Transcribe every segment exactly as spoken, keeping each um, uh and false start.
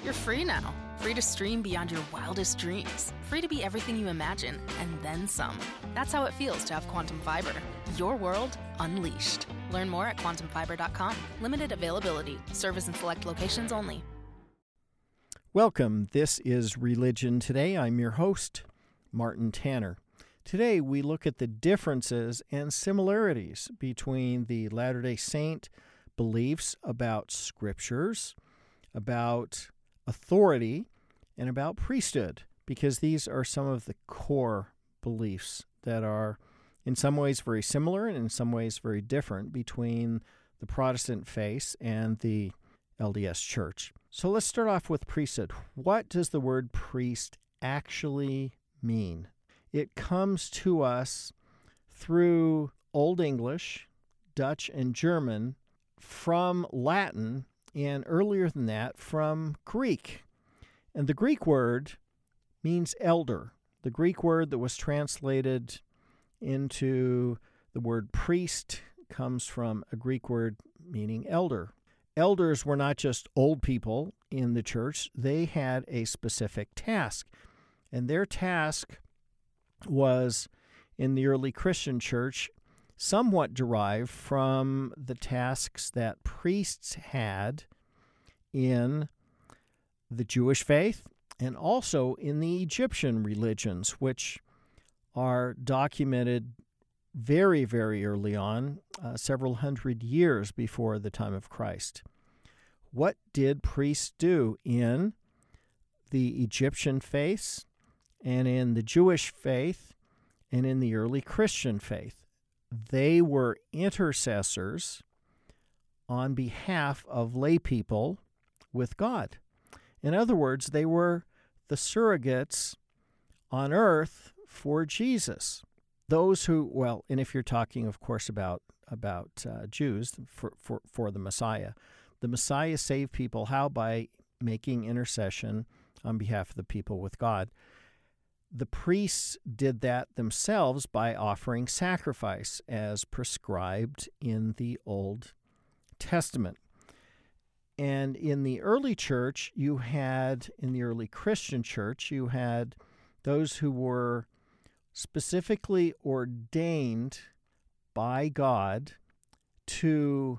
You're free now. Free to stream beyond your wildest dreams. Free to be everything you imagine, and then some. That's how it feels to have Quantum Fiber. Your world unleashed. Learn more at quantum fiber dot com. Limited availability. Service in select locations only. Welcome. This is Religion Today. I'm your host, Martin Tanner. Today we look at the differences and similarities between the Latter-day Saint beliefs about scriptures, about authority, and about priesthood, because these are some of the core beliefs that are in some ways very similar and in some ways very different between the Protestant faith and the L D S Church. So let's start off with priesthood. What does the word priest actually mean? It comes to us through Old English, Dutch, and German, from Latin, and earlier than that, from Greek. And the Greek word means elder. The Greek word that was translated into the word priest comes from a Greek word meaning elder. Elders were not just old people in the church. They had a specific task. And their task was, in the early Christian church, somewhat derived from the tasks that priests had in the Jewish faith and also in the Egyptian religions, which are documented very, very early on, uh, several hundred years before the time of Christ. What did priests do in the Egyptian faith and in the Jewish faith and in the early Christian faith? They were intercessors on behalf of lay people with God. In other words, they were the surrogates on earth for Jesus. Those who, well, and if you're talking, of course, about about uh, Jews, for, for, for the Messiah, the Messiah saved people. How? By making intercession on behalf of the people with God. The priests did that themselves by offering sacrifice as prescribed in the Old Testament. And in the early church, you had, in the early Christian church, you had those who were specifically ordained by God to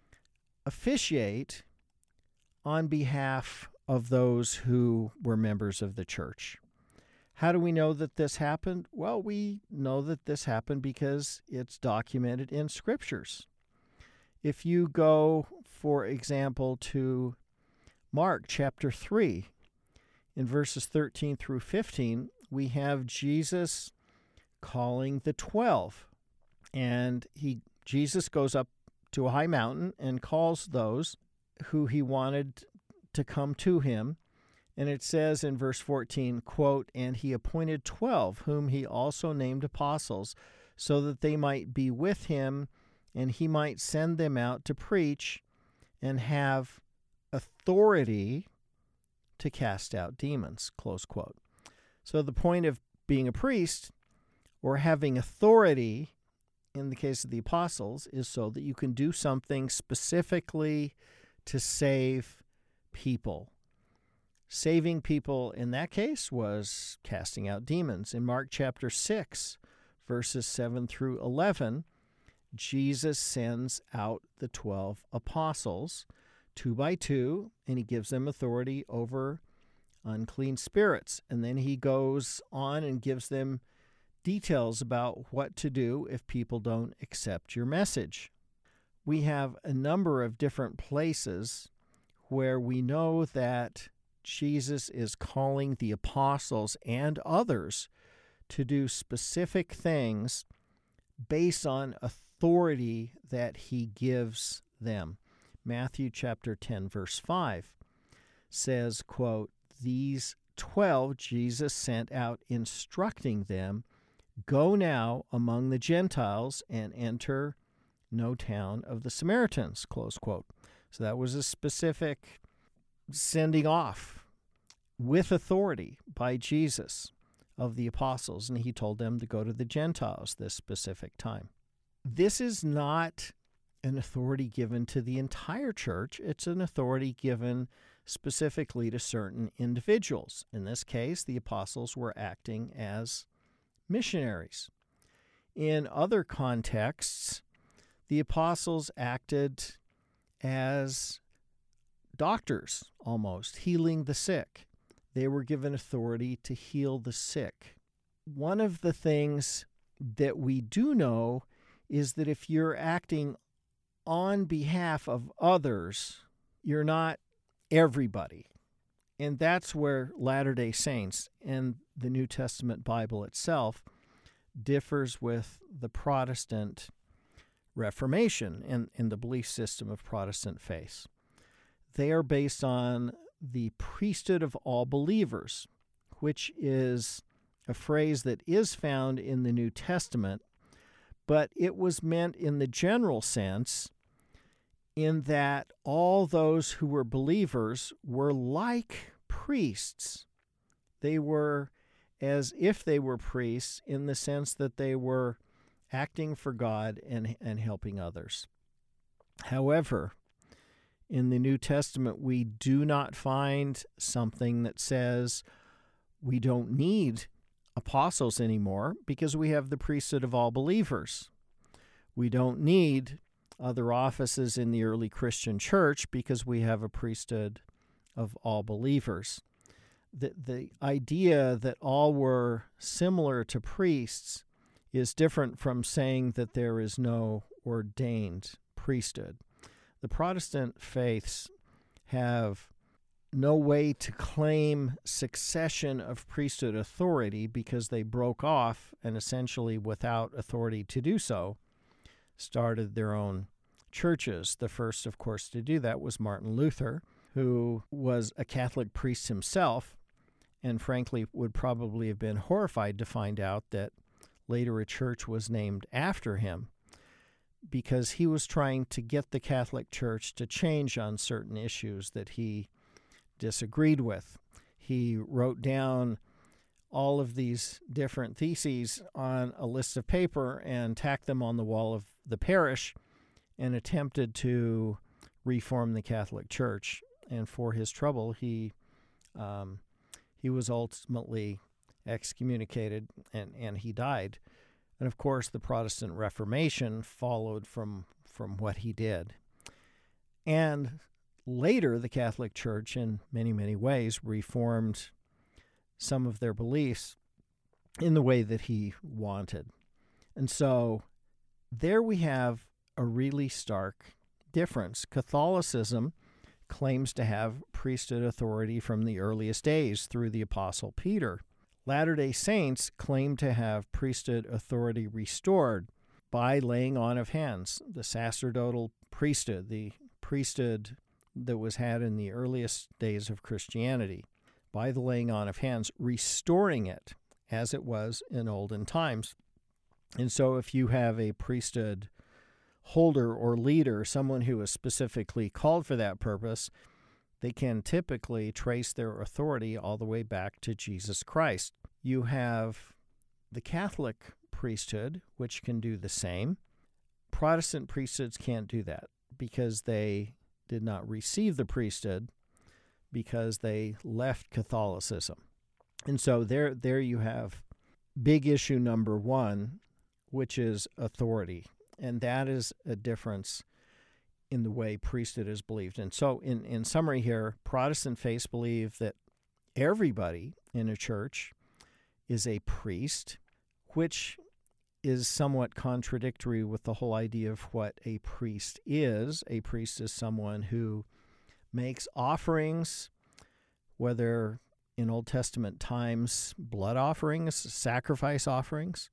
officiate on behalf of those who were members of the church. How do we know that this happened? Well, we know that this happened because it's documented in scriptures. If you go, for example, to Mark chapter three, in verses thirteen through fifteen, we have Jesus calling the twelve. And he Jesus goes up to a high mountain and calls those who he wanted to come to him. And it says in verse fourteen, quote, "And he appointed twelve, whom he also named apostles, so that they might be with him, and he might send them out to preach and have authority to cast out demons," close quote. So the point of being a priest or having authority, in the case of the apostles, is so that you can do something specifically to save people. Saving people in that case was casting out demons. In Mark chapter six, verses seven through eleven, Jesus sends out the twelve apostles, two by two, and he gives them authority over unclean spirits. And then he goes on and gives them details about what to do if people don't accept your message. We have a number of different places where we know that Jesus is calling the apostles and others to do specific things based on authority that he gives them. Matthew chapter ten, verse five says, quote, "These twelve Jesus sent out, instructing them, 'Go now among the Gentiles and enter no town of the Samaritans,'" close quote. So that was a specific sending off with authority by Jesus of the apostles, and he told them to go to the Gentiles this specific time. This is not an authority given to the entire church. It's an authority given specifically to certain individuals. In this case, the apostles were acting as missionaries. In other contexts, the apostles acted as doctors, almost, healing the sick. They were given authority to heal the sick. One of the things that we do know is that if you're acting on behalf of others, you're not everybody. And that's where Latter-day Saints and the New Testament Bible itself differs with the Protestant Reformation and, and the belief system of Protestant faith. They are based on the priesthood of all believers, which is a phrase that is found in the New Testament, but it was meant in the general sense in that all those who were believers were like priests. They were as if they were priests in the sense that they were acting for God and, and helping others. However, in the New Testament, we do not find something that says we don't need apostles anymore because we have the priesthood of all believers. We don't need other offices in the early Christian church because we have a priesthood of all believers. The, the idea that all were similar to priests is different from saying that there is no ordained priesthood. The Protestant faiths have no way to claim succession of priesthood authority because they broke off and essentially without authority to do so started their own churches. The first, of course, to do that was Martin Luther, who was a Catholic priest himself and frankly would probably have been horrified to find out that later a church was named after him because he was trying to get the Catholic Church to change on certain issues that he disagreed with. He wrote down all of these different theses on a list of paper and tacked them on the wall of the parish and attempted to reform the Catholic Church. And for his trouble, he um, he was ultimately excommunicated and, and he died. And of course, the Protestant Reformation followed from, from what he did. And later, the Catholic Church, in many, many ways, reformed some of their beliefs in the way that he wanted. And so there we have a really stark difference. Catholicism claims to have priesthood authority from the earliest days through the Apostle Peter. Latter-day Saints claim to have priesthood authority restored by laying on of hands, the sacerdotal priesthood, the priesthood that was had in the earliest days of Christianity, by the laying on of hands, restoring it as it was in olden times. And so if you have a priesthood holder or leader, someone who is specifically called for that purpose, they can typically trace their authority all the way back to Jesus Christ. You have the Catholic priesthood, which can do the same. Protestant priesthoods can't do that because they did not receive the priesthood because they left Catholicism. And so there, there you have big issue number one, which is authority. And that is a difference in the way priesthood is believed. And so in, in summary here, Protestant faiths believe that everybody in a church is a priest, which is somewhat contradictory with the whole idea of what a priest is. A priest is someone who makes offerings, whether in Old Testament times, blood offerings, sacrifice offerings,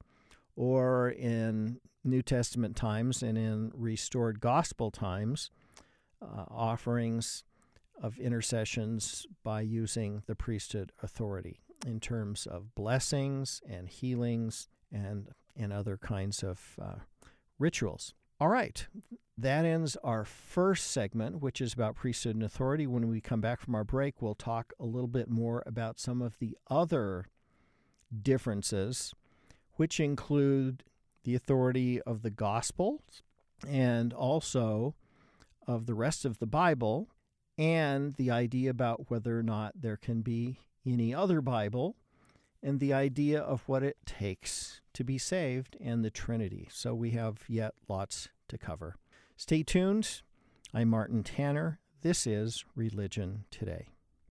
or in New Testament times and in restored gospel times, uh, offerings of intercessions by using the priesthood authority in terms of blessings and healings and, and other kinds of uh, rituals. All right, that ends our first segment, which is about priesthood and authority. When we come back from our break, we'll talk a little bit more about some of the other differences, which include the authority of the gospel and also of the rest of the Bible, and the idea about whether or not there can be any other Bible, and the idea of what it takes to be saved, and the Trinity. So we have yet lots to cover. Stay tuned. I'm Martin Tanner. This is Religion Today.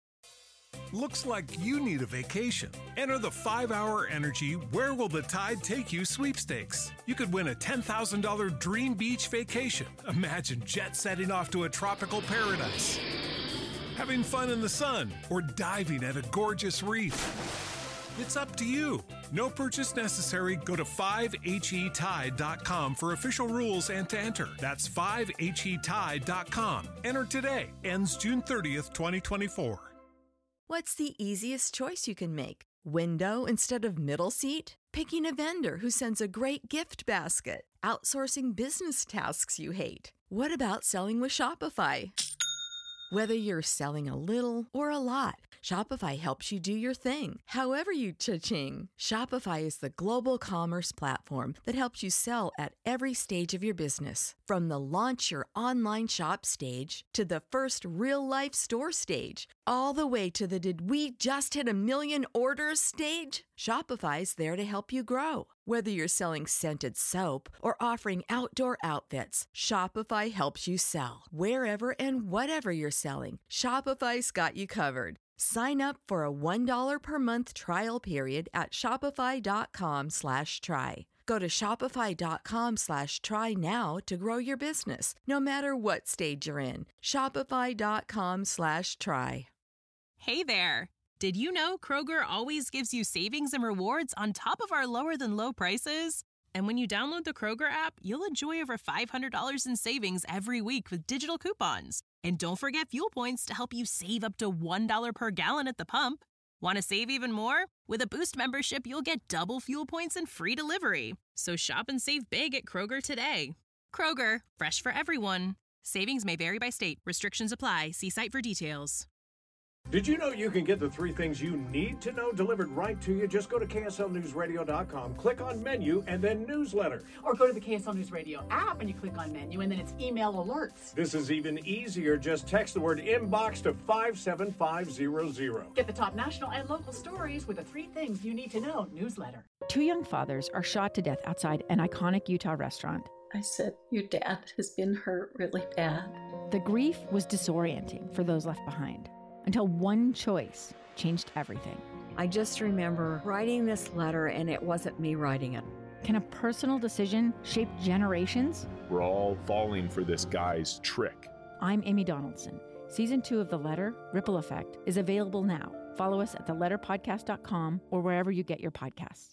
Looks like you need a vacation. Enter the five hour Energy Where Will the Tide Take You sweepstakes. You could win a ten thousand dollars dream beach vacation. Imagine jet setting off to a tropical paradise, having fun in the sun, or diving at a gorgeous reef. It's up to you. No purchase necessary. Go to five H E tide dot com for official rules and to enter. That's five H E tide dot com. Enter today. Ends June thirtieth, twenty twenty-four. What's the easiest choice you can make? Window instead of middle seat? Picking a vendor who sends a great gift basket? Outsourcing business tasks you hate? What about selling with Shopify? Whether you're selling a little or a lot, Shopify helps you do your thing, however you cha-ching. Shopify is the global commerce platform that helps you sell at every stage of your business. From the launch your online shop stage to the first real-life store stage, all the way to the did we just hit a million orders stage. Shopify's there to help you grow. Whether you're selling scented soap or offering outdoor outfits, Shopify helps you sell. Wherever and whatever you're selling, Shopify's got you covered. Sign up for a one dollar per month trial period at shopify.com slash try. Go to shopify.com slash try now to grow your business, no matter what stage you're in. Shopify.com slash try. Hey there! Did you know Kroger always gives you savings and rewards on top of our lower-than-low prices? And when you download the Kroger app, you'll enjoy over five hundred dollars in savings every week with digital coupons. And don't forget fuel points to help you save up to one dollar per gallon at the pump. Want to save even more? With a Boost membership, you'll get double fuel points and free delivery. So shop and save big at Kroger today. Kroger, fresh for everyone. Savings may vary by state. Restrictions apply. See site for details. Did you know you can get the three things you need to know delivered right to you? Just go to K S L News Radio dot com, click on menu, and then newsletter. Or go to the K S L News Radio app and you click on menu, and then it's email alerts. This is even easier. Just text the word inbox to five seven five zero zero. Get the top national and local stories with the three things you need to know newsletter. Two young fathers are shot to death outside an iconic Utah restaurant. I said, your dad has been hurt really bad. The grief was disorienting for those left behind, until one choice changed everything. I just remember writing this letter, and it wasn't me writing it. Can a personal decision shape generations? We're all falling for this guy's trick. I'm Amy Donaldson. Season two of The Letter, Ripple Effect, is available now. Follow us at the letter podcast dot com or wherever you get your podcasts.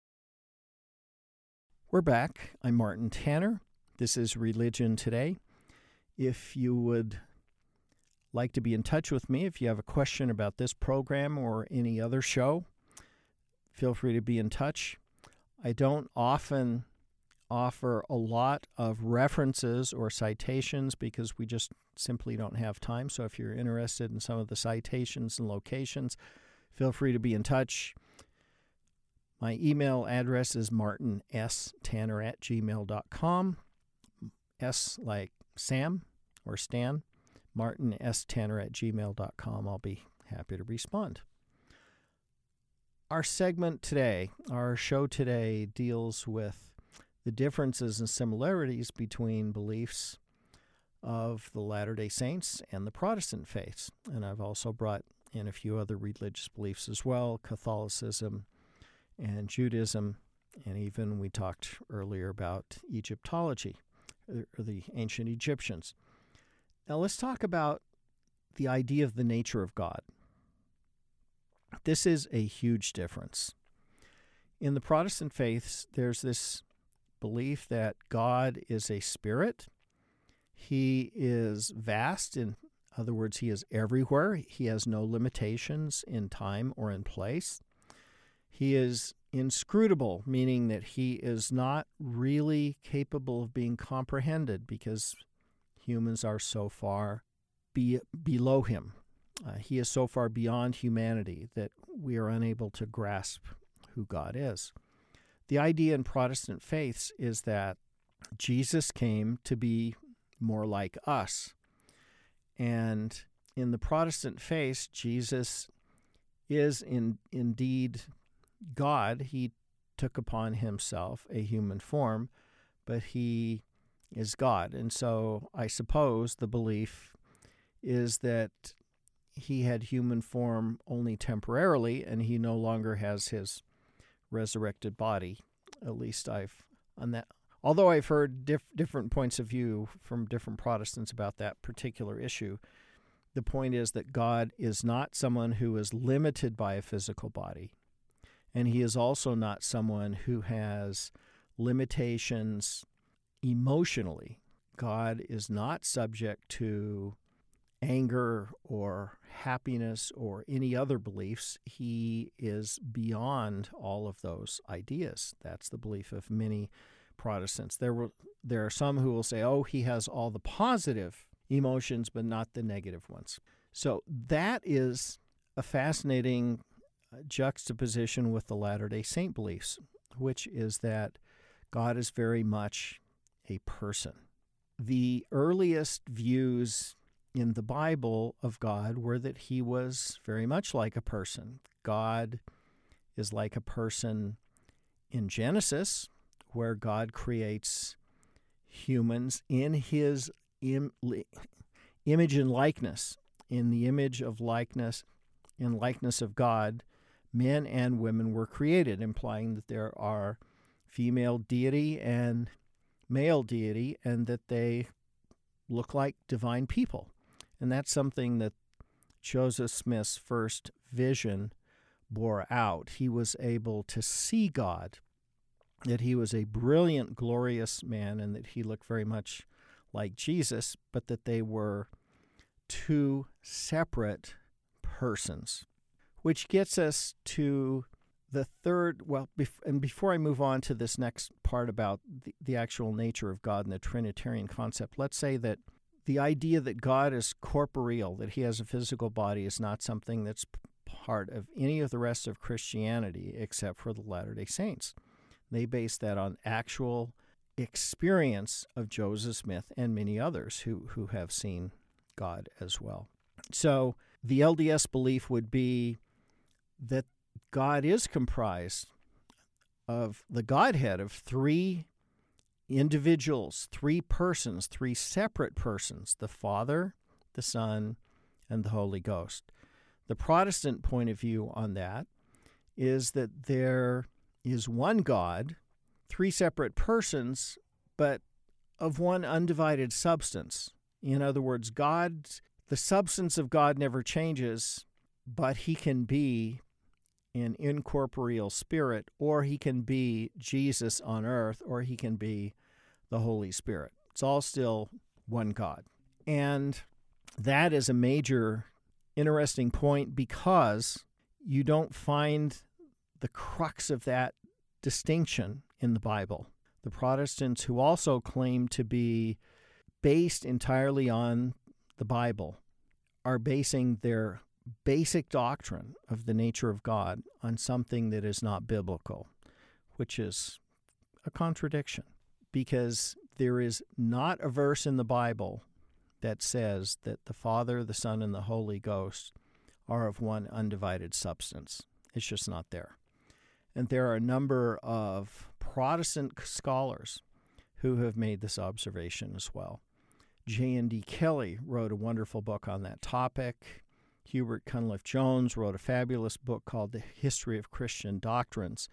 We're back. I'm Martin Tanner. This is Religion Today. If you would like to be in touch with me, if you have a question about this program or any other show, feel free to be in touch. I don't often offer a lot of references or citations because we just simply don't have time. So if you're interested in some of the citations and locations, feel free to be in touch. My email address is martin s tanner at gmail dot com. S like Sam or Stan. martin s tanner at gmail dot com. I'll be happy to respond. Our segment today, our show today, deals with the differences and similarities between beliefs of the Latter-day Saints and the Protestant faiths. And I've also brought in a few other religious beliefs as well, Catholicism and Judaism, and even we talked earlier about Egyptology, or the ancient Egyptians. Now let's talk about the idea of the nature of God. This is a huge difference. In the Protestant faiths, there's this belief that God is a spirit. He is vast. In other words, he is everywhere. He has no limitations in time or in place. He is inscrutable, meaning that he is not really capable of being comprehended because humans are so far be, below him. Uh, he is so far beyond humanity that we are unable to grasp who God is. The idea in Protestant faiths is that Jesus came to be more like us, and in the Protestant faith, Jesus is in, indeed God. He took upon himself a human form, but he is God. And so I suppose the belief is that he had human form only temporarily, and he no longer has his resurrected body. At least I've on that. Although I've heard diff- different points of view from different Protestants about that particular issue, the point is that God is not someone who is limited by a physical body, and he is also not someone who has limitations emotionally. God is not subject to anger or happiness or any other beliefs. He is beyond all of those ideas. That's the belief of many Protestants. There were there are some who will say, oh, he has all the positive emotions, but not the negative ones. So that is a fascinating juxtaposition with the Latter-day Saint beliefs, which is that God is very much a person. The earliest views in the Bible of God were that he was very much like a person. God is like a person in Genesis, where God creates humans in his im- image and likeness. In the image of likeness, in likeness of God, men and women were created, implying that there are female deity and male deity, and that they look like divine people. And that's something that Joseph Smith's first vision bore out. He was able to see God, that he was a brilliant, glorious man, and that he looked very much like Jesus, but that they were two separate persons. Which gets us to the third, well, bef- and before I move on to this next part about the, the actual nature of God and the Trinitarian concept, let's say that the idea that God is corporeal, that he has a physical body, is not something that's part of any of the rest of Christianity except for the Latter-day Saints. They base that on actual experience of Joseph Smith and many others who, who have seen God as well. So the L D S belief would be that God is comprised of the Godhead of three individuals, three persons, three separate persons, the Father, the Son, and the Holy Ghost. The Protestant point of view on that is that there is one God, three separate persons, but of one undivided substance. In other words, God, the substance of God never changes, but he can be an incorporeal spirit, or he can be Jesus on earth, or he can be the Holy Spirit. It's all still one God. And that is a major interesting point, because you don't find the crux of that distinction in the Bible. The Protestants, who also claim to be based entirely on the Bible, are basing their basic doctrine of the nature of God on something that is not biblical, which is a contradiction, because there is not a verse in the Bible that says that the Father, the Son, and the Holy Ghost are of one undivided substance. It's just not there. And there are a number of Protestant scholars who have made this observation as well. J and D Kelly wrote a wonderful book on that topic. Hubert Cunliffe Jones wrote a fabulous book called The History of Christian Doctrines,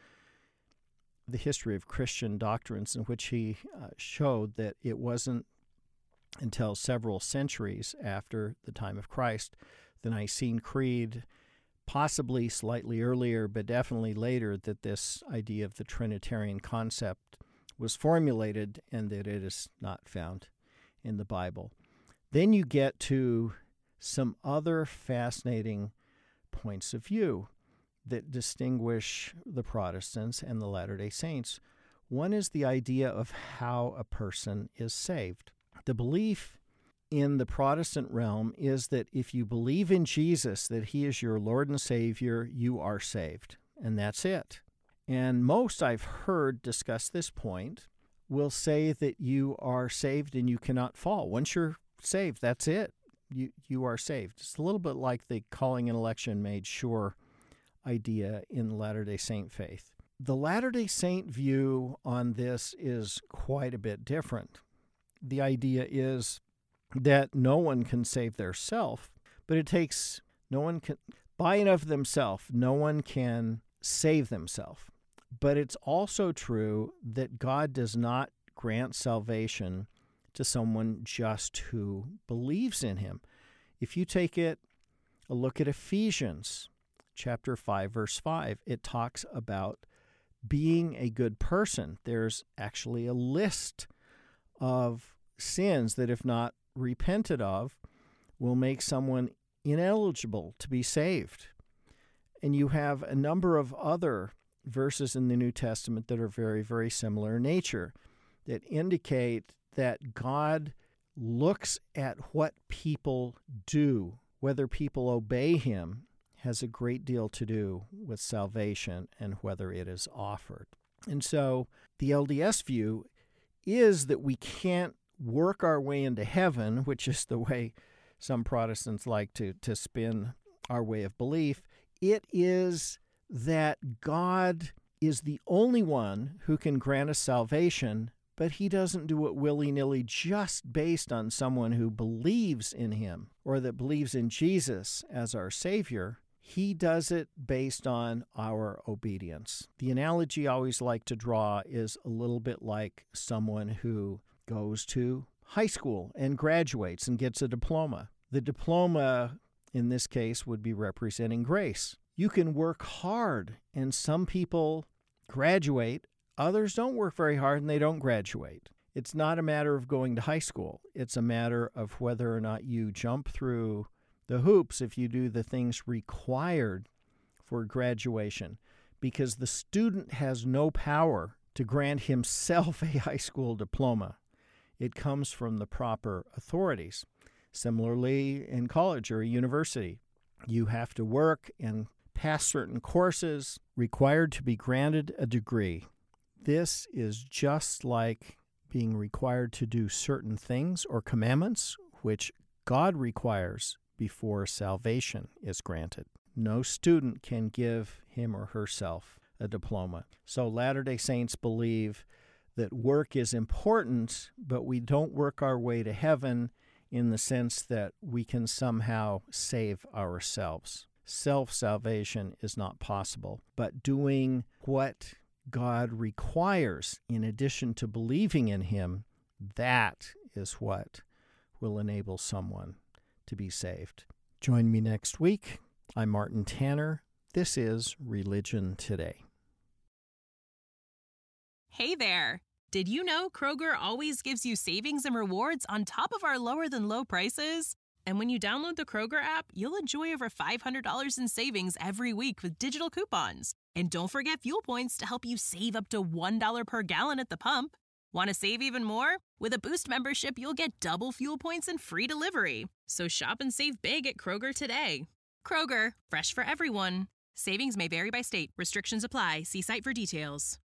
The History of Christian Doctrines, in which he uh, showed that it wasn't until several centuries after the time of Christ, the Nicene Creed, possibly slightly earlier, but definitely later, that this idea of the Trinitarian concept was formulated, and that it is not found in the Bible. Then you get to some other fascinating points of view that distinguish the Protestants and the Latter-day Saints. One is the idea of how a person is saved. The belief in the Protestant realm is that if you believe in Jesus, that he is your Lord and Savior, you are saved, and that's it. And most I've heard discuss this point will say that you are saved and you cannot fall. Once you're saved, that's it. You, you are saved. It's a little bit like the calling and election made sure idea in the Latter-day Saint faith. The Latter-day Saint view on this is quite a bit different. The idea is that no one can save their self, but it takes no one can, by and of themselves, no one can save themselves. But it's also true that God does not grant salvation to someone just who believes in him. If you take it a look at Ephesians chapter five, verse five, it talks about being a good person. There's actually a list of sins that, if not repented of, will make someone ineligible to be saved. And you have a number of other verses in the New Testament that are very, very similar in nature that indicate that God looks at what people do, whether people obey him, has a great deal to do with salvation and whether it is offered. And so the L D S view is that we can't work our way into heaven, which is the way some Protestants like to, to spin our way of belief. It is that God is the only one who can grant us salvation, but he doesn't do it willy-nilly just based on someone who believes in him or that believes in Jesus as our Savior. He does it based on our obedience. The analogy I always like to draw is a little bit like someone who goes to high school and graduates and gets a diploma. The diploma, in this case, would be representing grace. You can work hard, and some people graduate. Others don't work very hard, and they don't graduate. It's not a matter of going to high school. It's a matter of whether or not you jump through the hoops if you do the things required for graduation, because the student has no power to grant himself a high school diploma. It comes from the proper authorities. Similarly, in college or a university, you have to work and pass certain courses required to be granted a degree. This is just like being required to do certain things or commandments, which God requires before salvation is granted. No student can give him or herself a diploma. So Latter-day Saints believe that work is important, but we don't work our way to heaven in the sense that we can somehow save ourselves. Self-salvation is not possible, but doing what God requires in addition to believing in him, that is what will enable someone to be saved. Join me next week. I'm Martin Tanner. This is Religion Today. Hey there! Did you know Kroger always gives you savings and rewards on top of our lower-than-low prices? And when you download the Kroger app, you'll enjoy over five hundred dollars in savings every week with digital coupons. And don't forget fuel points to help you save up to one dollar per gallon at the pump. Want to save even more? With a Boost membership, you'll get double fuel points and free delivery. So shop and save big at Kroger today. Kroger, fresh for everyone. Savings may vary by state. Restrictions apply. See site for details.